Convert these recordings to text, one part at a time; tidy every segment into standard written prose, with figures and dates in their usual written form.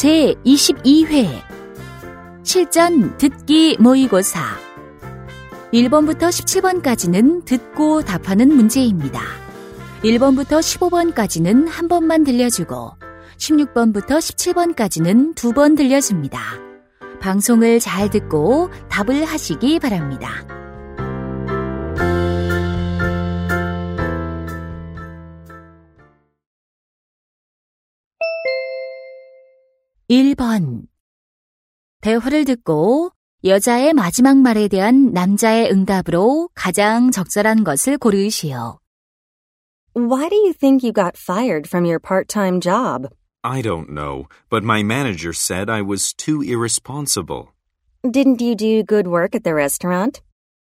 제22회 실전 듣기 모의고사 1번부터 17번까지는 듣고 답하는 문제입니다. 1번부터 15번까지는 한 번만 들려주고 16번부터 17번까지는 두 번 들려줍니다. 방송을 잘 듣고 답을 하시기 바랍니다. (1번) 대화를 듣고 여자의 마지막 말에 대한 남자의 응답으로 가장 적절한 것을 고르시오. Why do you think you got fired from your part-time job? I don't know, but my manager said I was too irresponsible. Didn't you do good work at the restaurant?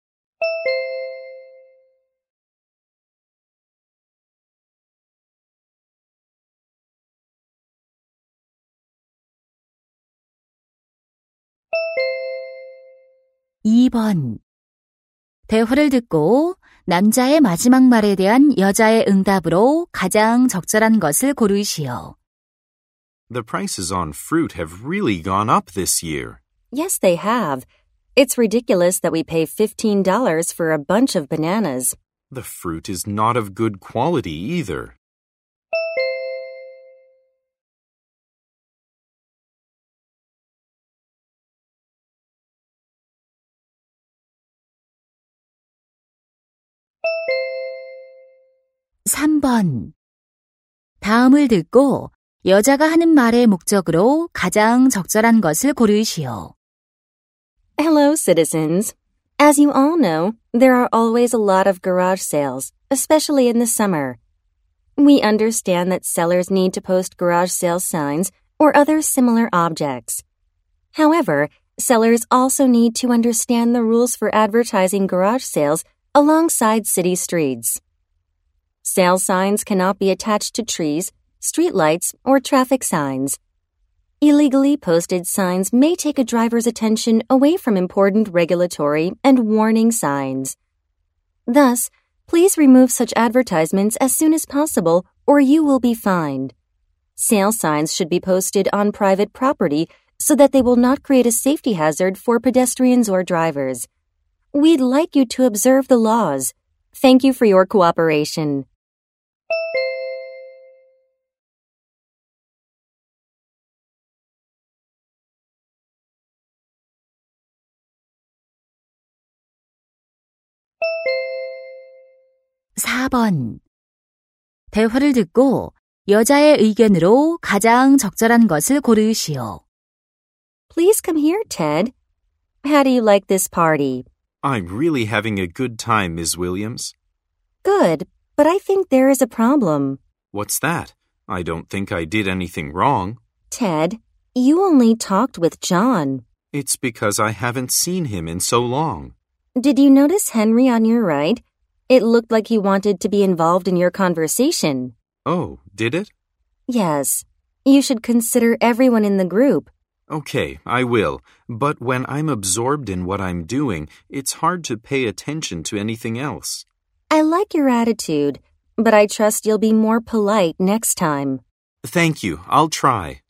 (2번) 대화를 듣고 남자의 마지막 말에 대한 여자의 응답으로 가장 적절한 것을 고르시오. The prices on fruit have really gone up this year. Yes, they have. It's ridiculous that we pay $15 for a bunch of bananas. The fruit is not of good quality either. (3번) 다음을 듣고 여자가 하는 말의 목적으로 가장 적절한 것을 고르시오. Hello, citizens. As you all know, there are always a lot of garage sales, especially in the summer. We understand that sellers need to post garage sale signs or other similar objects. However, sellers also need to understand the rules for advertising garage sales alongside city streets. Sale signs cannot be attached to trees, streetlights, or traffic signs. Illegally posted signs may take a driver's attention away from important regulatory and warning signs. Thus, please remove such advertisements as soon as possible or you will be fined. Sale signs should be posted on private property so that they will not create a safety hazard for pedestrians or drivers. We'd like you to observe the laws. Thank you for your cooperation. (4번) 대화를 듣고 여자의 의견으로 가장 적절한 것을 고르시오. Please come here, Ted. How do you like this party? I'm really having a good time, Ms. Williams. Good, but I think there is a problem. What's that? I don't think I did anything wrong. Ted, you only talked with John. It's because I haven't seen him in so long. Did you notice Henry on your right? It looked like he wanted to be involved in your conversation. Oh, did it? Yes. You should consider everyone in the group. Okay, I will. But when I'm absorbed in what I'm doing, it's hard to pay attention to anything else. I like your attitude, but I trust you'll be more polite next time. Thank you. I'll try.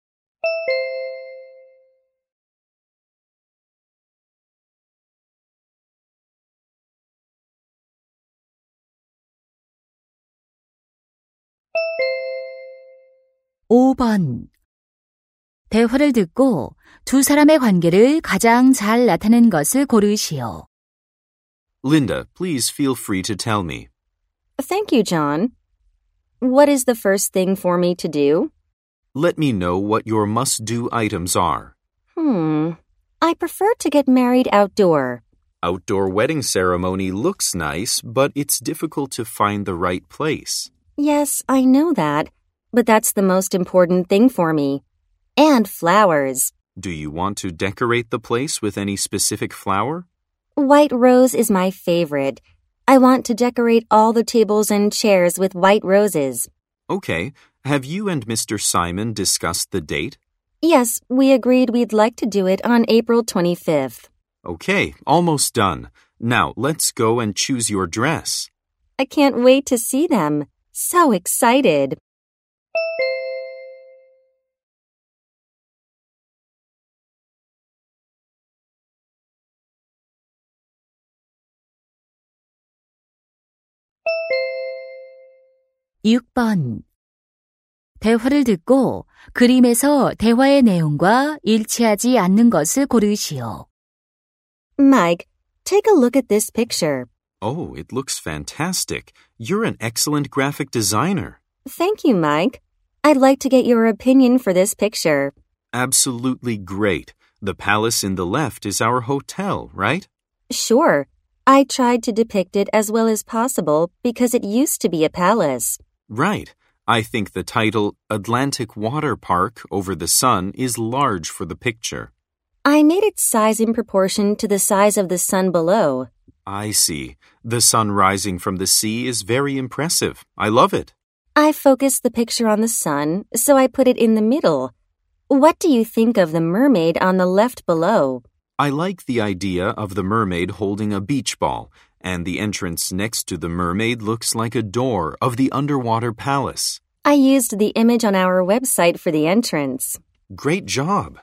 (5번) 대화를 듣고 두 사람의 관계를 가장 잘 나타낸 것을 고르시오. Linda, please feel free to tell me. Thank you, John. What is the first thing for me to do? Let me know what your must-do items are. I prefer to get married outdoor. Outdoor wedding ceremony looks nice, but it's difficult to find the right place. Yes, I know that, but that's the most important thing for me. And flowers. Do you want to decorate the place with any specific flower? White rose is my favorite. I want to decorate all the tables and chairs with white roses. Okay. Have you and Mr. Simon discussed the date? Yes, we agreed we'd like to do it on April 25th. Okay, almost done. Now, let's go and choose your dress. I can't wait to see them. So excited. 6번. 대화를 듣고 그림에서 대화의 내용과 일치하지 않는 것을 고르시오. Mike, take a look at this picture. Oh, it looks fantastic. You're an excellent graphic designer. Thank you, Mike. I'd like to get your opinion for this picture. Absolutely great. The palace in the left is our hotel, right? Sure. I tried to depict it as well as possible because it used to be a palace. Right. I think the title Atlantic Water Park over the sun is large for the picture. I made its size in proportion to the size of the sun below. I see. The sun rising from the sea is very impressive. I love it. I focused the picture on the sun, so I put it in the middle. What do you think of the mermaid on the left below? I like the idea of the mermaid holding a beach ball, and the entrance next to the mermaid looks like a door of the underwater palace. I used the image on our website for the entrance. Great job.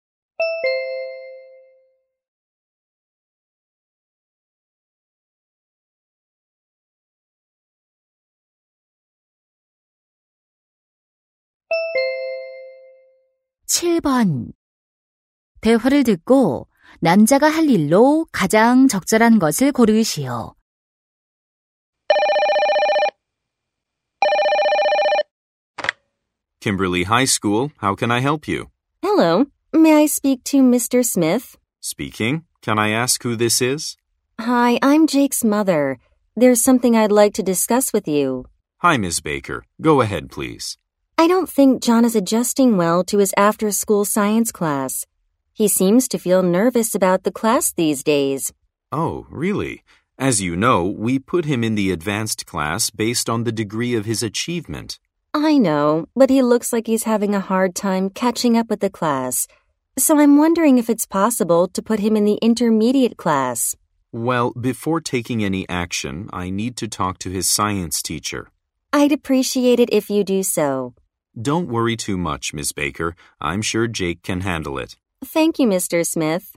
(7번) 대화를 듣고 남자가 할 일로 가장 적절한 것을 고르시오. Kimberly High School, how can I help you? Hello. May I speak to Mr. Smith? Speaking. Can I ask who this is? Hi, I'm Jake's mother. There's something I'd like to discuss with you. Hi, Ms. Baker. Go ahead, please. I don't think John is adjusting well to his after-school science class. He seems to feel nervous about the class these days. Oh, really? As you know, we put him in the advanced class based on the degree of his achievement. I know, but he looks like he's having a hard time catching up with the class. So I'm wondering if it's possible to put him in the intermediate class. Well, before taking any action, I need to talk to his science teacher. I'd appreciate it if you do so. Don't worry too much, Ms. Baker. I'm sure Jake can handle it. Thank you, Mr. Smith.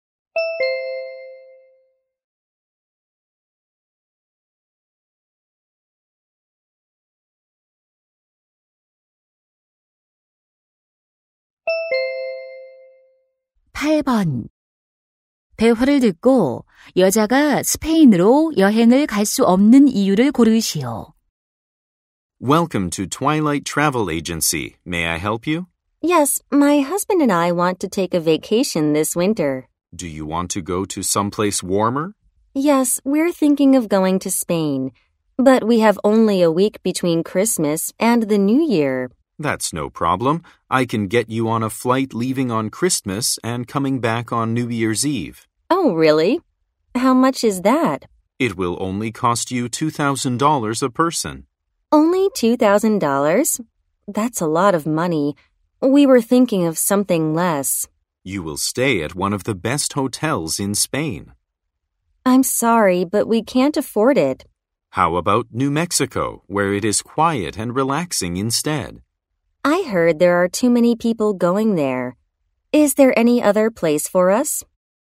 (8번) 대화를 듣고 여자가 스페인으로 여행을 갈 수 없는 이유를 고르시오. Welcome to Twilight Travel Agency. May I help you? Yes, my husband and I want to take a vacation this winter. Do you want to go to someplace warmer? Yes, we're thinking of going to Spain, but we have only a week between Christmas and the New Year. That's no problem. I can get you on a flight leaving on Christmas and coming back on New Year's Eve. Oh, really? How much is that? It will only cost you $2,000 a person. Only $2,000? That's a lot of money. We were thinking of something less. You will stay at one of the best hotels in Spain. I'm sorry, but we can't afford it. How about New Mexico, where it is quiet and relaxing instead? I heard there are too many people going there. Is there any other place for us?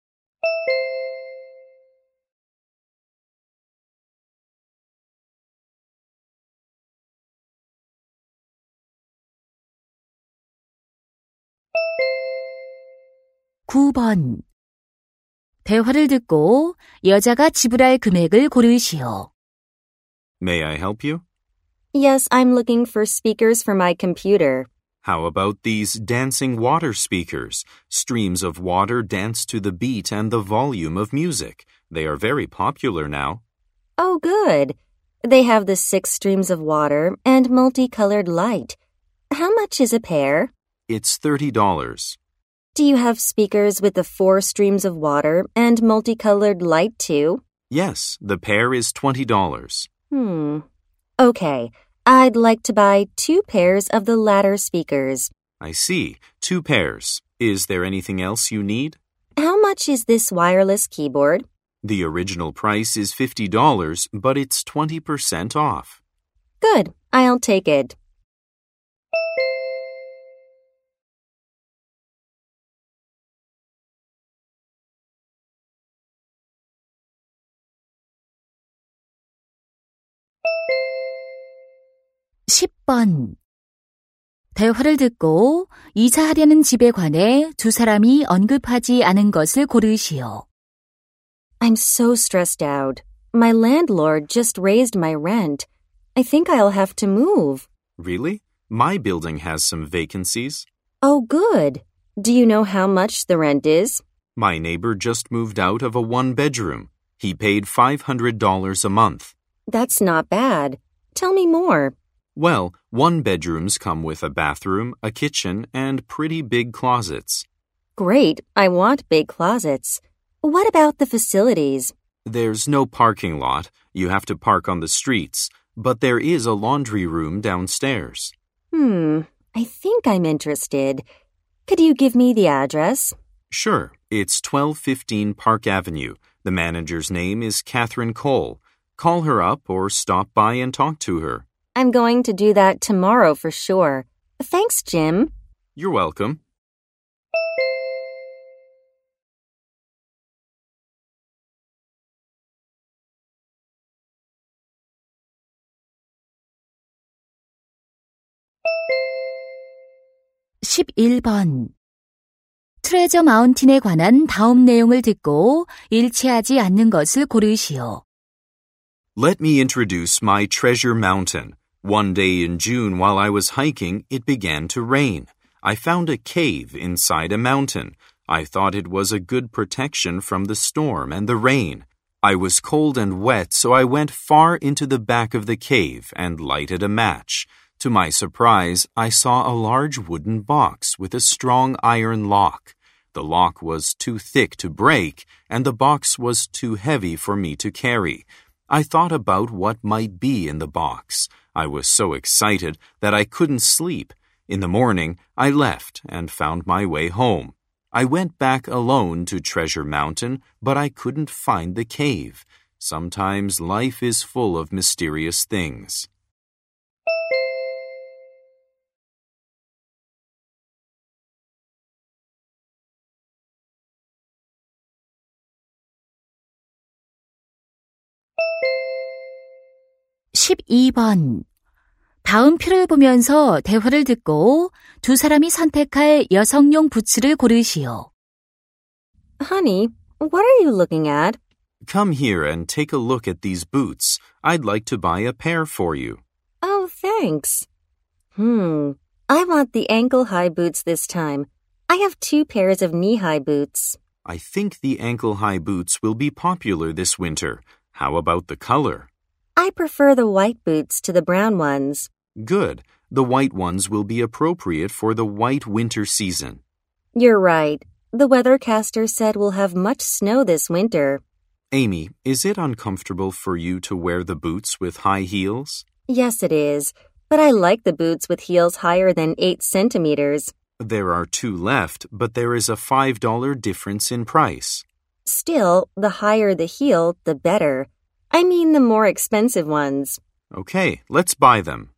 (9번) 대화를 듣고 여자가 지불할 금액을 고르시오. May I help you? Yes, I'm looking for speakers for my computer. How about these dancing water speakers? Streams of water dance to the beat and the volume of music. They are very popular now. Oh, good. They have the 6 streams of water and multicolored light. How much is a pair? It's $30. Do you have speakers with the 4 streams of water and multicolored light too? Yes, the pair is $20. Okay, I'd like to buy 2 pairs of the latter speakers. I see. 2 pairs. Is there anything else you need? How much is this wireless keyboard? The original price is $50, but it's 20% off. Good, I'll take it. 10번. 대화를 듣고 이사하려는 집에 관해 두 사람이 언급하지 않은 것을 고르시오. I'm so stressed out. My landlord just raised my rent. I think I'll have to move. Really? My building has some vacancies. Oh, good. Do you know how much the rent is? My neighbor just moved out of a one-bedroom. He paid $500 a month. That's not bad. Tell me more. Well, one-bedrooms come with a bathroom, a kitchen, and pretty big closets. Great. I want big closets. What about the facilities? There's no parking lot. You have to park on the streets. But there is a laundry room downstairs. I think I'm interested. Could you give me the address? Sure. It's 1215 Park Avenue. The manager's name is Catherine Cole. Call her up or stop by and talk to her. I'm going to do that tomorrow for sure. Thanks, Jim. You're welcome. (11번) 트레저 마운틴에 관한 다음 내용을 듣고 일치하지 않는 것을 고르시오. Let me introduce my treasure mountain. One day in June while I was hiking, it began to rain. I found a cave inside a mountain. I thought it was a good protection from the storm and the rain. I was cold and wet, so I went far into the back of the cave and lighted a match. To my surprise, I saw a large wooden box with a strong iron lock. The lock was too thick to break, and the box was too heavy for me to carry. I thought about what might be in the box. I was so excited that I couldn't sleep. In the morning, I left and found my way home. I went back alone to Treasure Mountain, but I couldn't find the cave. Sometimes life is full of mysterious things. (12번) 다음 표를 보면서 대화를 듣고 두 사람이 선택할 여성용 부츠를 고르시오. Honey, what are you looking at? Come here and take a look at these boots. I'd like to buy a pair for you. Oh, thanks. I want the ankle-high boots this time. I have 2 pairs of knee-high boots. I think the ankle-high boots will be popular this winter. How about the color? I prefer the white boots to the brown ones. Good. The white ones will be appropriate for the white winter season. You're right. The weathercaster said we'll have much snow this winter. Amy, is it uncomfortable for you to wear the boots with high heels? Yes, it is. But I like the boots with heels higher than 8 centimeters. There are 2 left, but there is a $5 difference in price. Still, the higher the heel, the better. I mean the more expensive ones. Okay, let's buy them.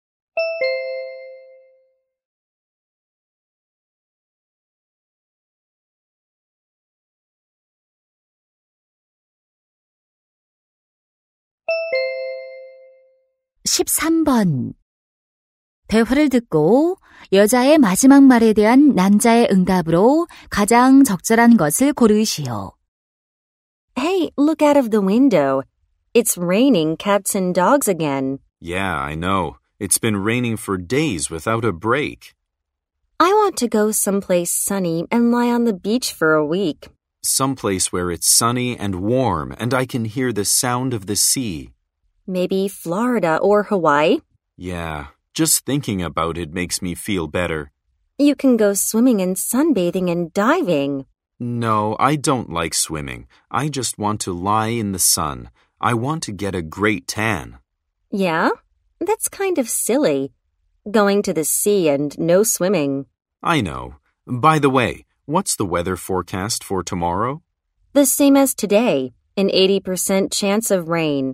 (13번) 대화를 듣고 여자의 마지막 말에 대한 남자의 응답으로 가장 적절한 것을 고르시오. Hey, look out of the window. It's raining cats and dogs again. Yeah, I know. It's been raining for days without a break. I want to go someplace sunny and lie on the beach for a week. Someplace where it's sunny and warm and I can hear the sound of the sea. Maybe Florida or Hawaii? Yeah, just thinking about it makes me feel better. You can go swimming and sunbathing and diving. No, I don't like swimming. I just want to lie in the sun. I want to get a great tan. Yeah? That's kind of silly. Going to the sea and no swimming. I know. By the way, what's the weather forecast for tomorrow? The same as today, an 80% chance of rain.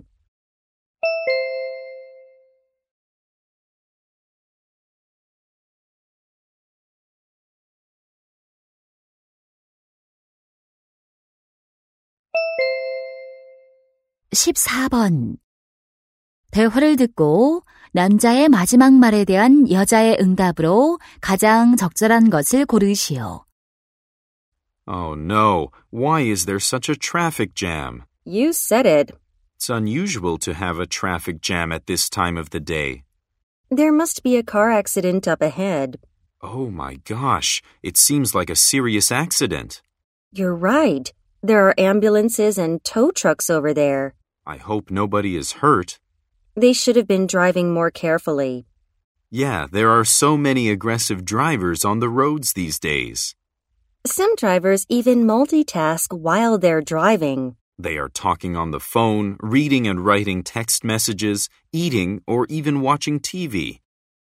(14번) 대화를 듣고 남자의 마지막 말에 대한 여자의 응답으로 가장 적절한 것을 고르시오. Oh no, why is there such a traffic jam? You said it. It's unusual to have a traffic jam at this time of the day. There must be a car accident up ahead. Oh my gosh, it seems like a serious accident. You're right. There are ambulances and tow trucks over there. I hope nobody is hurt. They should have been driving more carefully. Yeah, there are so many aggressive drivers on the roads these days. Some drivers even multitask while they're driving. They are talking on the phone, reading and writing text messages, eating, or even watching TV.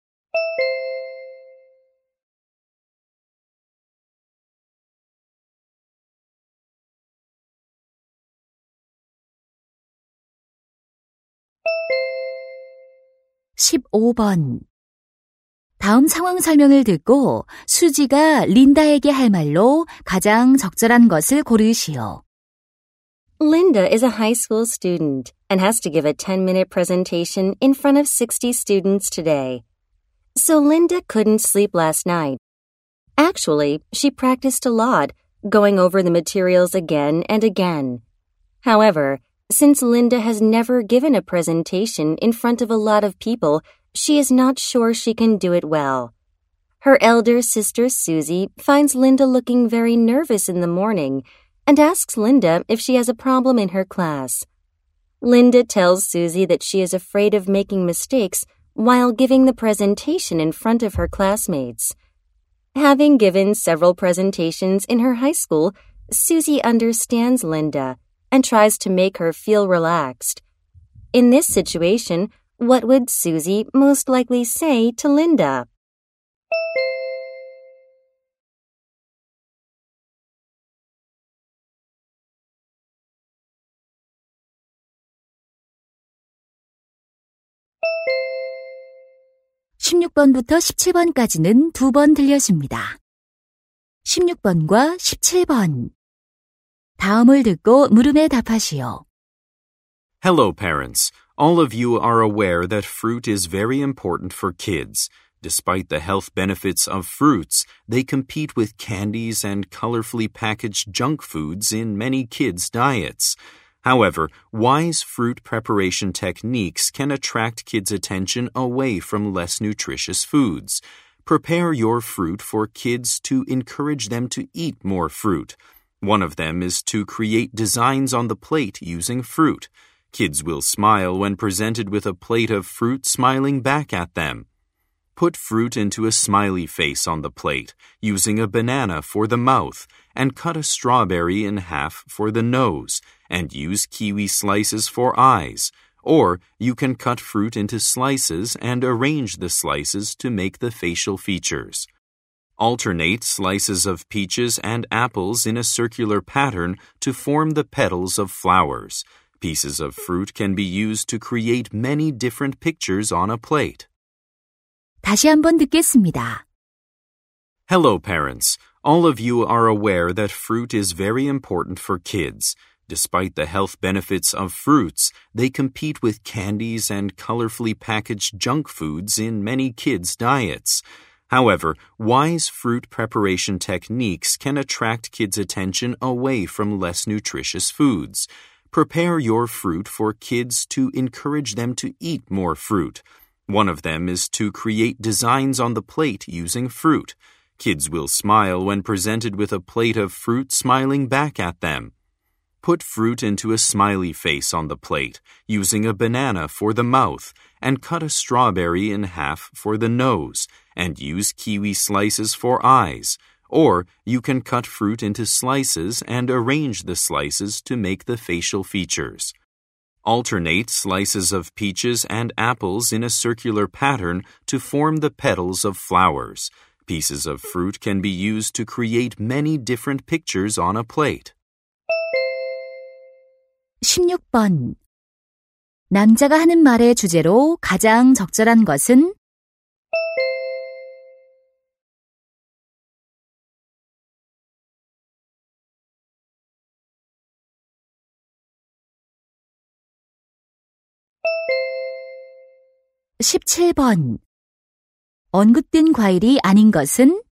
(15번) 다음 상황 설명을 듣고 수지가 린다에게 할 말로 가장 적절한 것을 고르시오. Linda is a high school student and has to give a 10-minute presentation in front of 60 students today. So Linda couldn't sleep last night. Actually, she practiced a lot, going over the materials again and again. However, since Linda has never given a presentation in front of a lot of people, she is not sure she can do it well. Her elder sister Susie finds Linda looking very nervous in the morning and asks Linda if she has a problem in her class. Linda tells Susie that she is afraid of making mistakes while giving the presentation in front of her classmates. Having given several presentations in her high school, Susie understands Linda and tries to make her feel relaxed. In this situation, what would Susie most likely say to Linda? (16번부터 17번까지는 2번 들려줍니다. 16번과 17번 다음을 듣고 물음에 답하시오. Hello, parents. All of you are aware that fruit is very important for kids. Despite the health benefits of fruits, they compete with candies and colorfully packaged junk foods in many kids' diets. However, wise fruit preparation techniques can attract kids' attention away from less nutritious foods. Prepare your fruit for kids to encourage them to eat more fruit. One of them is to create designs on the plate using fruit. Kids will smile when presented with a plate of fruit smiling back at them. Put fruit into a smiley face on the plate, using a banana for the mouth, and cut a strawberry in half for the nose, and use kiwi slices for eyes. Or you can cut fruit into slices and arrange the slices to make the facial features. Alternate slices of peaches and apples in a circular pattern to form the petals of flowers. Pieces of fruit can be used to create many different pictures on a plate. 다시 한번 듣겠습니다. Hello, parents. All of you are aware that fruit is very important for kids. Despite the health benefits of fruits, they compete with candies and colorfully packaged junk foods in many kids' diets. However, wise fruit preparation techniques can attract kids' attention away from less nutritious foods. Prepare your fruit for kids to encourage them to eat more fruit. One of them is to create designs on the plate using fruit. Kids will smile when presented with a plate of fruit smiling back at them. Put fruit into a smiley face on the plate, using a banana for the mouth, and cut a strawberry in half for the nose, and use kiwi slices for eyes. Or you can cut fruit into slices and arrange the slices to make the facial features. Alternate slices of peaches and apples in a circular pattern to form the petals of flowers. Pieces of fruit can be used to create many different pictures on a plate. 16번 남자가 하는 말의 주제로 가장 적절한 것은 17번. 언급된 과일이 아닌 것은